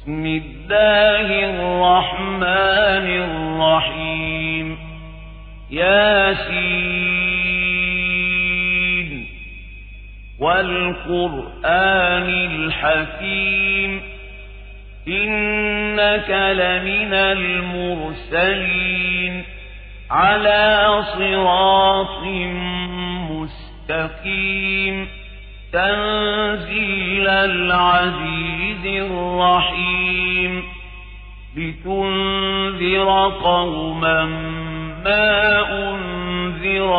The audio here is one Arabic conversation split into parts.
بسم الله الرحمن الرحيم ياسين والقرآن الحكيم إنك لمن المرسلين على صراط مستقيم تنزيل العزيز الرحيم لتنذر قوما ما أنذر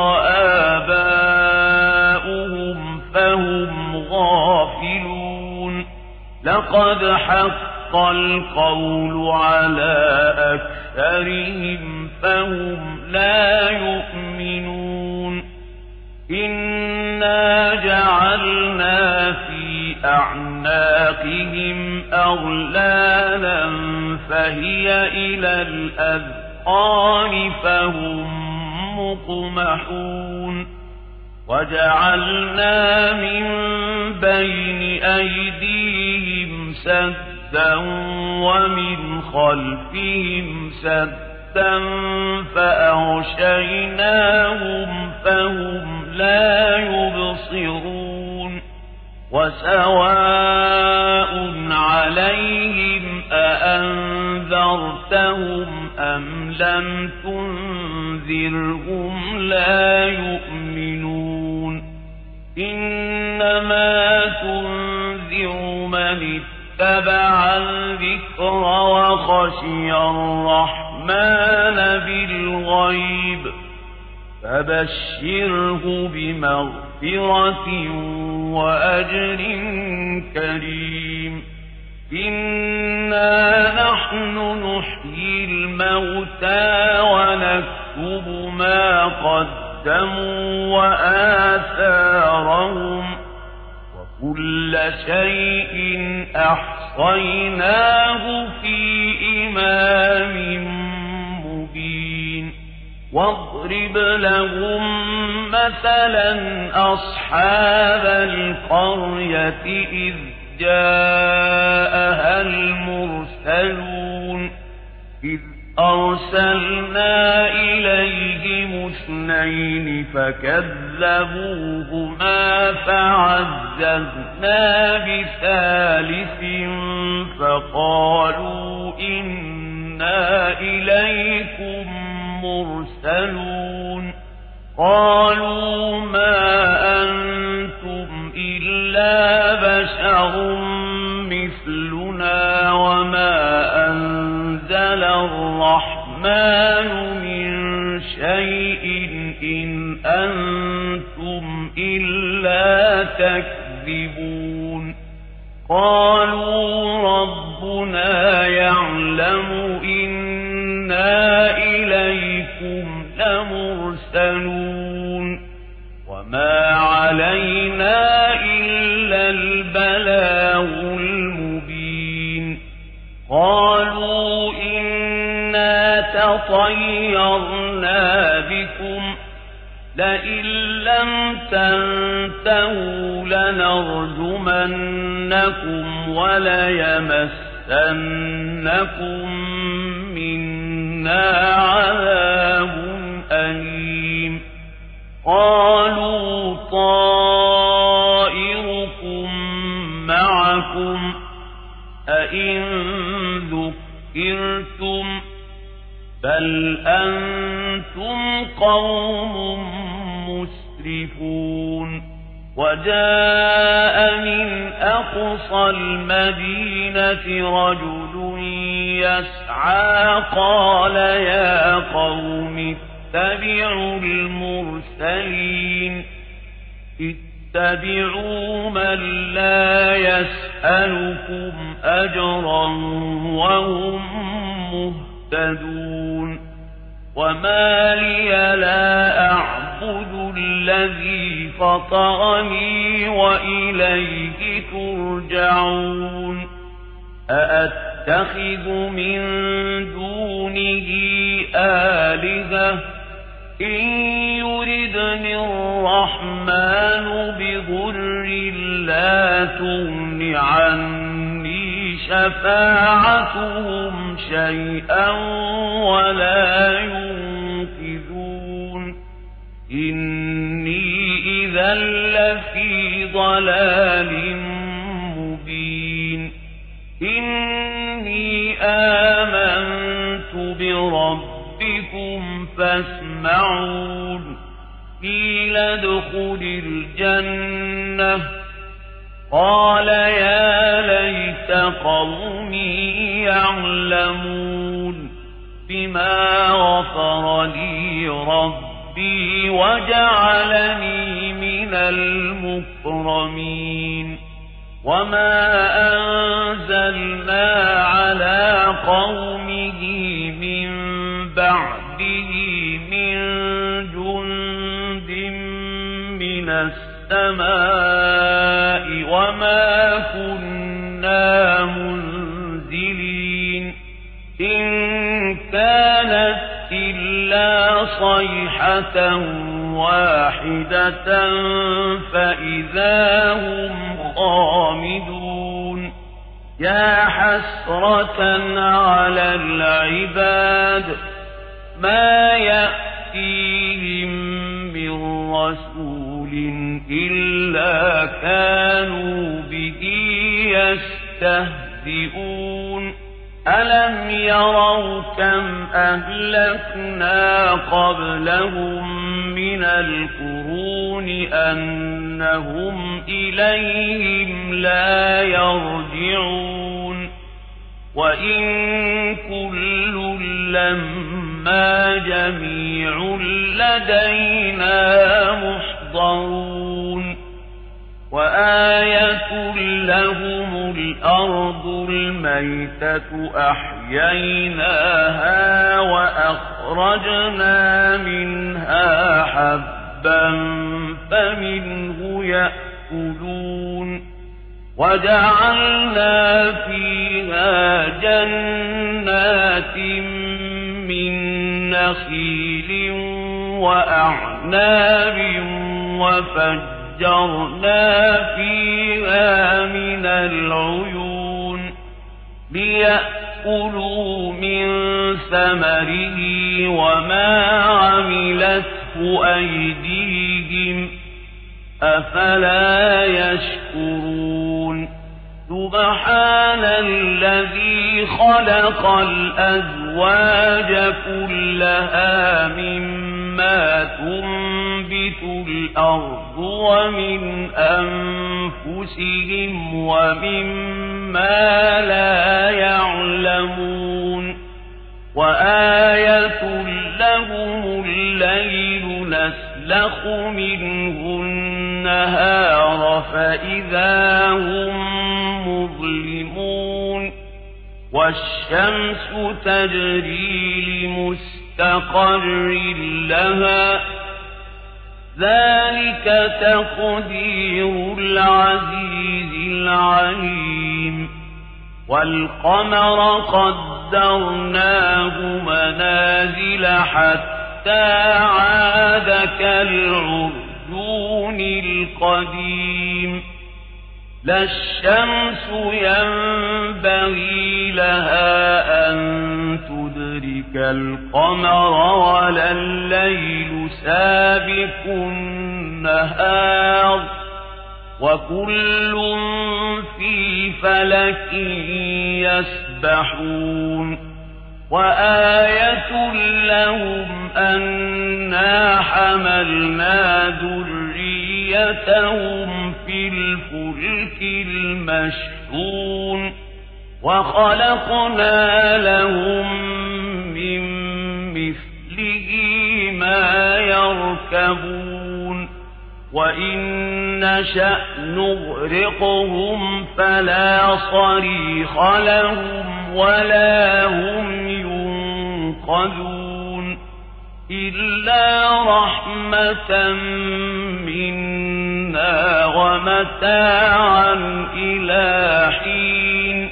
آباؤهم فهم غافلون لقد حق القول على أكثرهم فهم لا يؤمنون إنا جعلنا في أعناقهم أغلالا فهي إلى الأذقان فهم مقمحون وجعلنا من بين أيديهم سدا ومن خلفهم سدا فأغشيناهم فهم لا يبصرون وسواء عليهم أأنذرتهم أم لم تنذرهم لا يؤمنون إنما تنذر من اتبع الذكر وخشي الرحمن بالغيب فبشره بمغفرة وأجر كريم إنا نحن نحيي الموتى ونكتب ما قدموا وآثارهم وكل شيء أحصيناه في إمام مبين واضرب لهم مثلا أصحاب القرية إذ جاءها المرسلون إذ أرسلنا إليهم اثنين فكذبوهما فعززنا بثالث فقالوا إنا إليكم مرسلون قالوا ما أنتم إلا بشر مثلنا وما أنزل الرحمن من شيء إن أنتم إلا تكذبون قالوا ربنا يعلم إنا إليكم لمرسلون وما علينا إلا البلاغ المبين قالوا إنا تطيرنا بكم لئن لم تنتهوا لنرجمنكم وليمسنكم منا عذاب أليم قالوا طائركم معكم أئن ذكرتم بل أنتم قوم مسرفون وجاء من أقصى المدينة رجل يسعى قال يا قوم اتبعوا المرسلين اتبعوا من لا يسألكم أجرا وهم مهتدون وما لي لا أعبد الذي فطرني وإليه ترجعون أأتخذ من دونه آلهة إن يردني الرحمن بضر لا تغن عني شفاعتهم شيئا ولا ينقذون إني إذا لفي ضلال مبين إني آمنت بربكم فاسمعون قيل ادخل الجنة قال يا ليت قومي يعلمون بما غفر لي ربي وجعلني من المكرمين وما أنزلنا على قومه من بعده من جند من السماء وما كنا منزلين إن كانت إلا صيحة واحدة فإذا هم خامدون يا حسرة على العباد ما يأتيهم من رسول إلا كانوا به يستهزئون ألم يروا كم أهلكنا قبلهم من القرون أنهم إليهم لا يرجعون وإن كل لما جميع لدينا محضرون وآية لهم الأرض الميتة أحييناها وأخرجنا منها حبا فمنه يأكلون وجعلنا فيها جنات من نخيل وأعناب وفجرنا فيها من العيون ليأكلوا من ثمره وما عملته أيديهم أفلا يشكرون سبحان الذي خلق الأزواج كلها مما تنبت الأرض ومن أنفسهم ومما لا يعلمون وآية لهم الليل نسلخ منه النهار فإذا هم مظلمون والشمس تجري لمستقر لها ذلك تقدير العزيز العليم والقمر قدرناه منازل حتى عاد كالعرجون القديم لا الشمس ينبغي لها أن تدرك القمر ولا الليل سابق النهار وكل في فلك يسبحون وآية لهم أنا حملنا ذريتهم في الفلك المشحون وخلقنا لهم من مثله ما يركبون وإن نشأ نغرقهم فلا صريخ لهم ولا هم ينقذون إلا رحمة منا ومتاعا إلى حين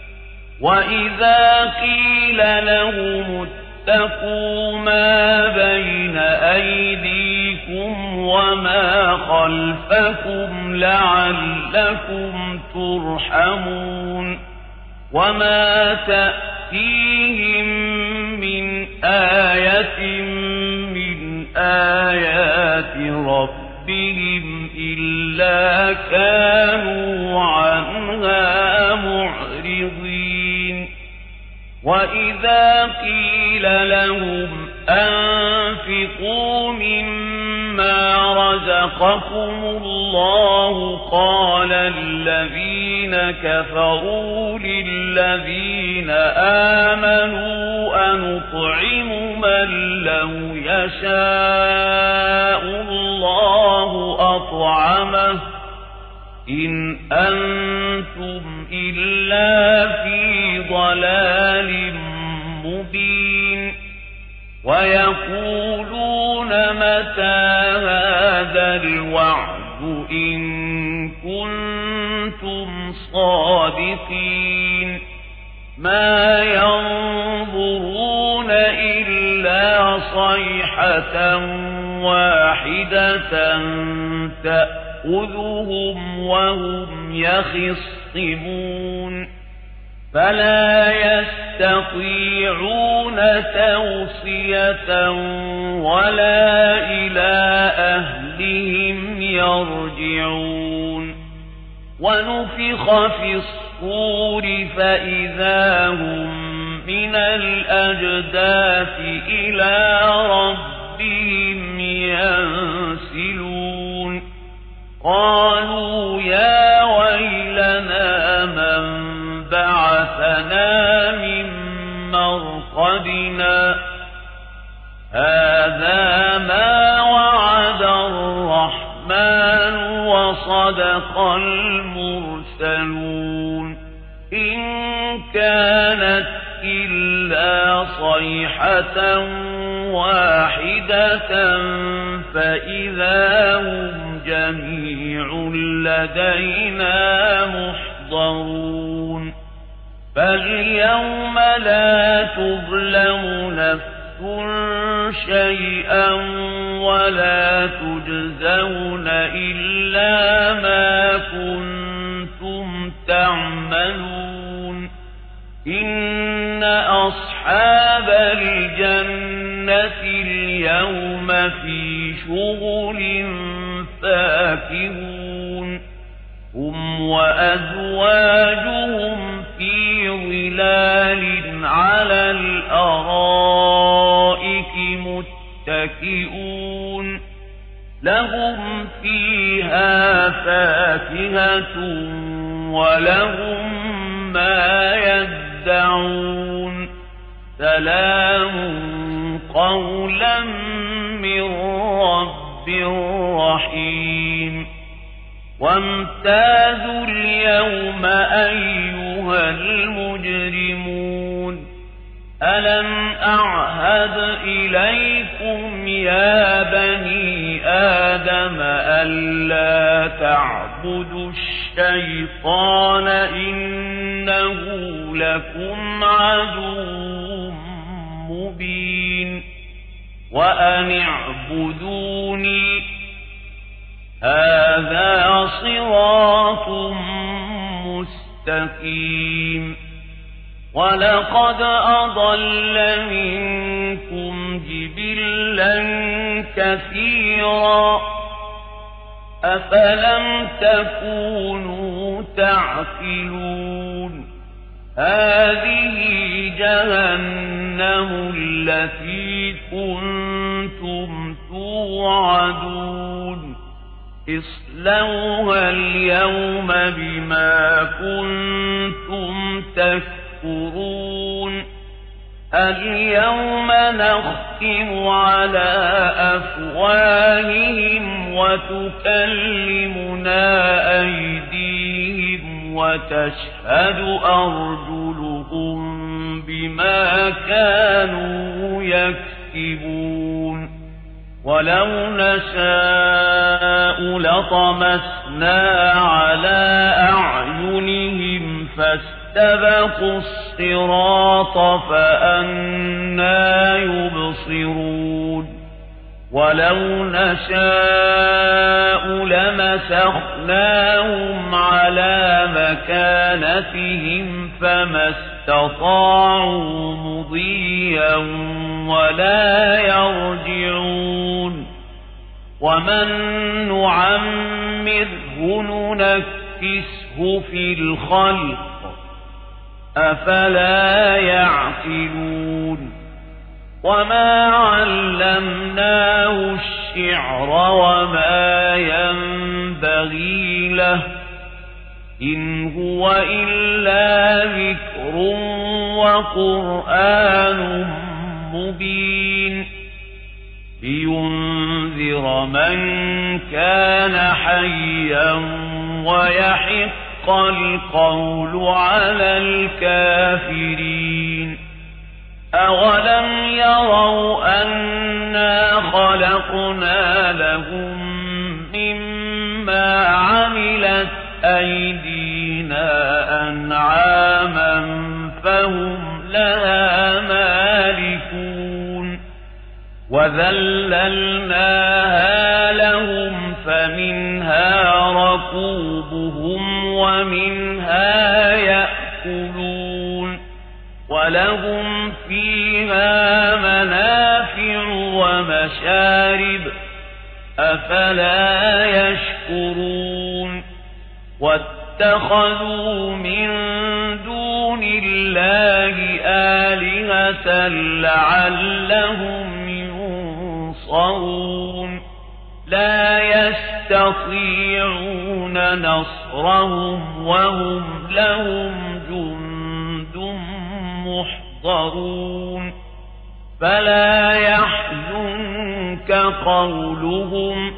وإذا قيل لهم اتقوا ما بين أيديكم وما خلفكم لعلكم ترحمون وما تأتيهم من آية من آيات ربهم إلا كانوا عنها معرضين وإذا قيل لهم أنفقوا مما رزقكم الله قال الذين كفروا للذين آمنوا أنطعم من لو يشاء الله أطعمه إن أنتم إلا في ضلال مبين ويقولون متى هذا الوعد إن كنتم صادقين ما ينظرون إلا صيحة واحدة تأخذهم وهم يخصمون فلا يستطيعون توصية ولا إلى أهلهم يرجعون ونفخ في الصور فإذا هم من الأجداث إلى ربهم ينسلون قالوا يا ويلنا من بعثنا من مرقدنا هذا ما وعد الرحمن وصدق المرسلون إن كانت إلا صيحة واحدة فإذا هم جميع لدينا محضرون فاليوم لا تظلم نفس شيئا ولا تجزون إلا ما كنتم تعملون إن أصحاب الجنة اليوم في شغل فاكهون هم وأزواجهم في ظلال على الأرائك متكئون لهم فيها فاكهة ولهم ما يدعون سلام قولا من رب رحيم وامتازوا اليوم أيها المجرمون ألم أعهد إليكم يا بني آدم ألا تعبدوا الشيطان إنه لكم عدو مبين وأن اعبدوني هذا صراط مستقيم ولقد أضل منكم جبلا كثيرا أفلم تكونوا تعقلون هذه جهنم التي كنتم توعدون اصلوها اليوم بما كنتم تكفرون اليوم نختم على أفواههم وتكلمنا أيديهم وتشهد أرجلهم بما كانوا يكسبون ولو نشاء لطمسنا على أعينهم فاستبقوا الصراط فأنى يبصرون ولو نشاء لمسخناهم على مكانتهم فما استطاعوا مضيا ولا يرجعون ومن نعمره ننكسه في الخلق أفلا يعقلون وما علمناه الشعر وما ينبغي له إن هو إلا ذكر وقرآن مبين لينذر من كان حيا ويحق القول على الكافرين أولم يروا أنا خلقنا لهم مما عملت أيدينا أنعاما فهم لها مالكون وذللناها لهم فمنها ركوبهم ومنها يأكلون ولهم فيها منافع ومشارب أفلا يشكرون واتخذوا من دون الله آلهة لعلهم ينصرون لا يستطيعون نصرهم وهم لهم جند محضرون فلا يحزنك قولهم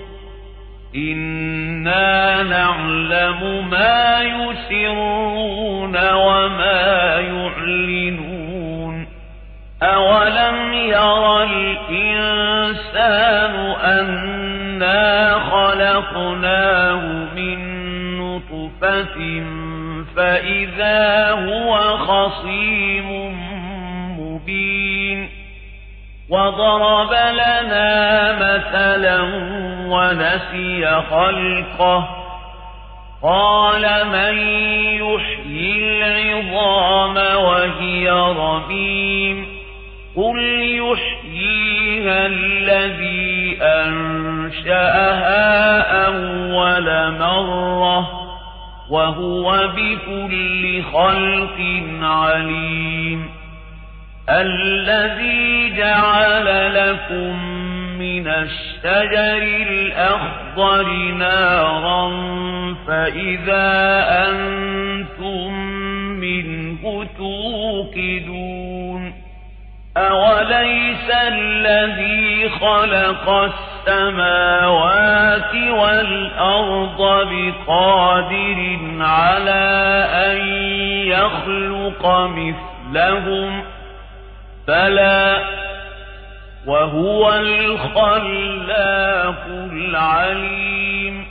إنا نعلم ما يسرون وما يعلنون أولم ير الإنسان أنا خلقناه من نطفة فإذا هو خصيم مبين وضرب لنا مثلا ونسي خلقه قال من يحيي العظام وهي رميم قل يحييها الذي أنشأها أول مرة وهو بكل خلق عليم الذي جعل لكم من الشجر الأخضر نارا فإذا أنتم منه توقدون أوليس الذي خلق السماوات والأرض بقادر على أن يخلق مثلهم بلى وهو الخلاق العليم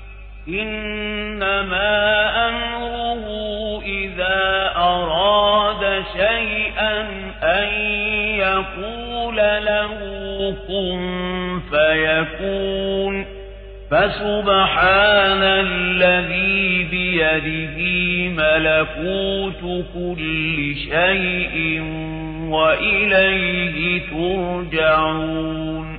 إنما أمره إذا أراد شيئا أن يقول له كن فيكون فسبحان الذي بيده ملكوت كل شيء وإليه ترجعون